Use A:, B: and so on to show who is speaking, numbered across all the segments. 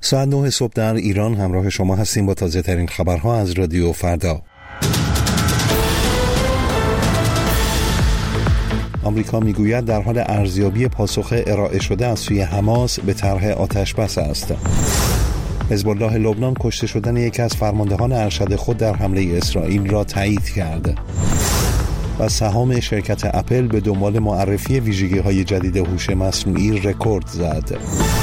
A: ساعت 9 صبح در ایران همراه شما هستیم با تازه ترین خبرها از رادیو فردا. آمریکا میگوید در حال ارزیابی پاسخ ارائه شده از سوی حماس به طرح آتش‌بس است. حزب الله لبنان کشته شدن یکی از فرماندهان ارشد خود در حمله اسرائیل را تایید کرد. و سهام شرکت اپل به دنبال معرفی ویژگی‌های جدید هوش مصنوعی رکورد زد.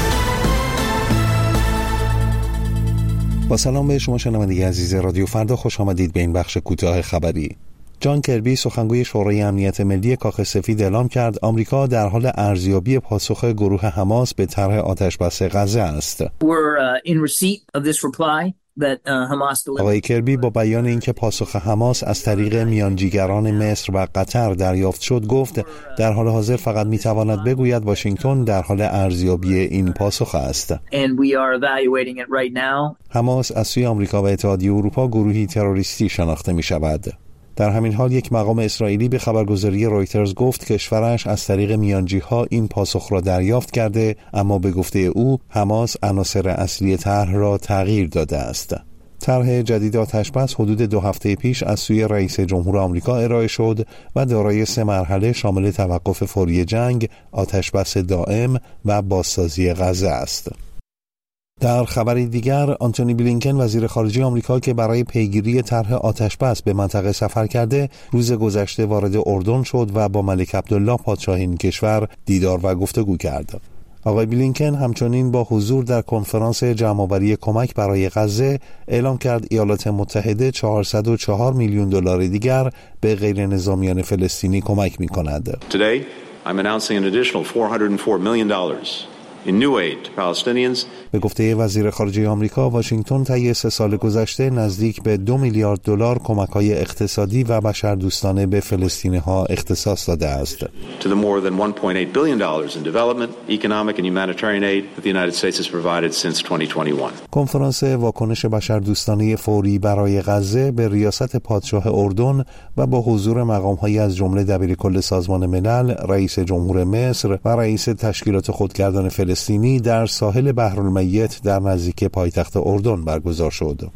A: با سلام به شما شنونده عزیز رادیو فردا، خوش آمدید به این بخش کوتاه خبری. جان کربی سخنگوی شورای امنیت ملی کاخ سفید اعلام کرد آمریکا در حال ارزیابی پاسخ گروه حماس به طرح آتش‌بس غزه است. آقای کربی با بیان اینکه پاسخ حماس از طریق میانجیگران مصر و قطر دریافت شد گفت در حال حاضر فقط میتواند بگوید واشنگتن در حال ارزیابی این پاسخ است. حماس از سوی آمریکا و اتحادیه اروپا گروهی تروریستی شناخته می شود. در همین حال یک مقام اسرائیلی به خبرگزاری رویترز گفت کشورش از طریق میانجی‌ها این پاسخ را دریافت کرده، اما به گفته او حماس عناصر اصلی طرح را تغییر داده است. طرح جدید آتش‌بس حدود 2 هفته پیش از سوی رئیس جمهور آمریکا ارائه شد و دارای 3 مرحله شامل توقف فوری جنگ، آتش‌بس دائم و بازسازی غزه است. در خبری دیگر، آنتونی بلینکن وزیر خارجه آمریکا که برای پیگیری طرح آتش‌بس به منطقه سفر کرده، روز گذشته وارد اردن شد و با ملک عبدالله پادشاه این کشور دیدار و گفتگو کرد. آقای بلینکن همچنین با حضور در کنفرانس جمع‌آوری کمک برای غزه اعلام کرد ایالات متحده 404 میلیون دلار دیگر به غیر نظامیان فلسطینی کمک می‌کند.
B: Today, I'm announcing an additional $404 million. In new aid to Palestinians.
A: به گفته وزیر خارجه آمریکا، واشنگتن طی 3 سال گذشته نزدیک به 2 میلیارد دلار کمک‌های اقتصادی و بشردوستانه به فلسطینی‌ها اختصاص داده است.
B: To the more than $1.8 billion in development, economic and humanitarian aid that the United States has provided since 2021.
A: کنفرانس واکنش بشردوستانه فوری برای غزه به ریاست پادشاه اردن و با حضور مقام‌هایی از جمله دبیرکل سازمان ملل، رئیس جمهور مصر و رئیس تشکیلات خودگردان فلسطینی در ساحل بحرالمیت در نزدیکی پایتخت اردن برگزار شد.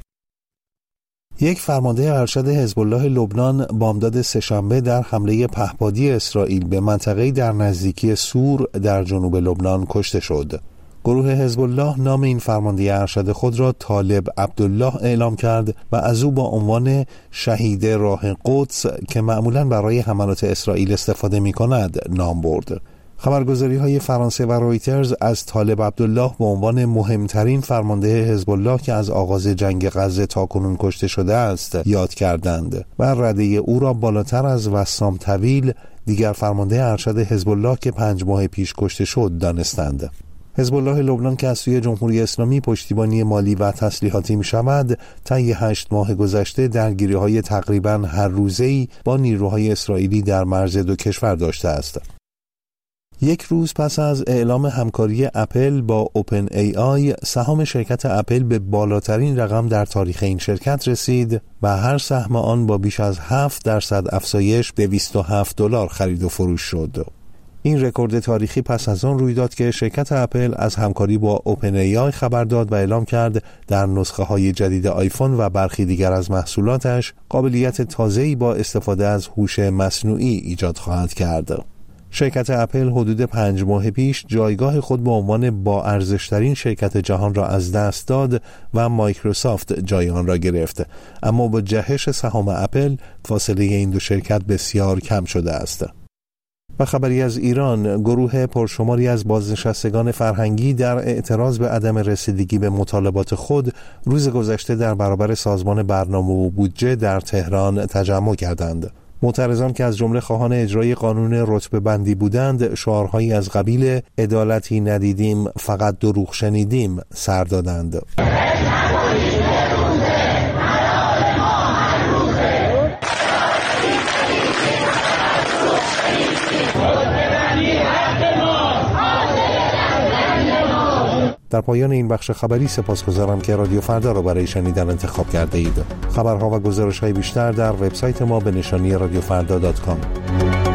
A: یک فرمانده ارشد حزب الله لبنان بامداد سه‌شنبه در حمله پهپادی اسرائیل به منطقه‌ای در نزدیکی سور در جنوب لبنان کشته شد. گروه حزب الله نام این فرمانده ارشد خود را طالب عبدالله اعلام کرد و از او با عنوان شهید راه قدس که معمولاً برای حملات اسرائیل استفاده می‌کند نام برد. خبرگزاری‌های فرانسه و رویترز از طالب عبدالله به عنوان مهمترین فرمانده حزب الله که از آغاز جنگ غزه تاکنون کشته شده است یاد کردند و رده او را بالاتر از وسام طویل، دیگر فرمانده ارشد حزب الله که 5 ماه پیش کشته شد، دانستند. حزب الله لبنان که از سوی جمهوری اسلامی پشتیبانی مالی و تسلیحاتی می‌شود، طی 8 ماه گذشته درگیری‌های تقریباً هر روزه‌ای با نیروهای اسرائیلی در مرز 2 کشور داشته است. یک روز پس از اعلام همکاری اپل با اوپن ای آی، سهام شرکت اپل به بالاترین رقم در تاریخ این شرکت رسید و هر سهم آن با بیش از 7% افزایش به $27 خرید و فروش شد. این رکورد تاریخی پس از آن روی داد که شرکت اپل از همکاری با اوپن ای آی خبر داد و اعلام کرد در نسخه‌های جدید آیفون و برخی دیگر از محصولاتش قابلیت تازه‌ای با استفاده از هوش مصنوعی ایجاد خواهد کرد. شرکت اپل حدود 5 ماه پیش جایگاه خود به عنوان با ارزشترین شرکت جهان را از دست داد و مایکروسافت جای آن را گرفت، اما با جهش سهام اپل فاصله این دو شرکت بسیار کم شده است. و خبری از ایران، گروه پرشماری از بازنشستگان فرهنگی در اعتراض به عدم رسیدگی به مطالبات خود روز گذشته در برابر سازمان برنامه و بودجه در تهران تجمع کردند. معترضان که از جمله خواهان اجرای قانون رتبه بندی بودند، شعارهایی از قبیل عدالتی ندیدیم فقط دروغ شنیدیم سر دادند. در پایان این بخش خبری سپاسگزارم که رادیو فردا را برای شنیدن انتخاب کرده اید. خبرها و گزارش‌های بیشتر در وبسایت ما به نشانی radiofrda.com.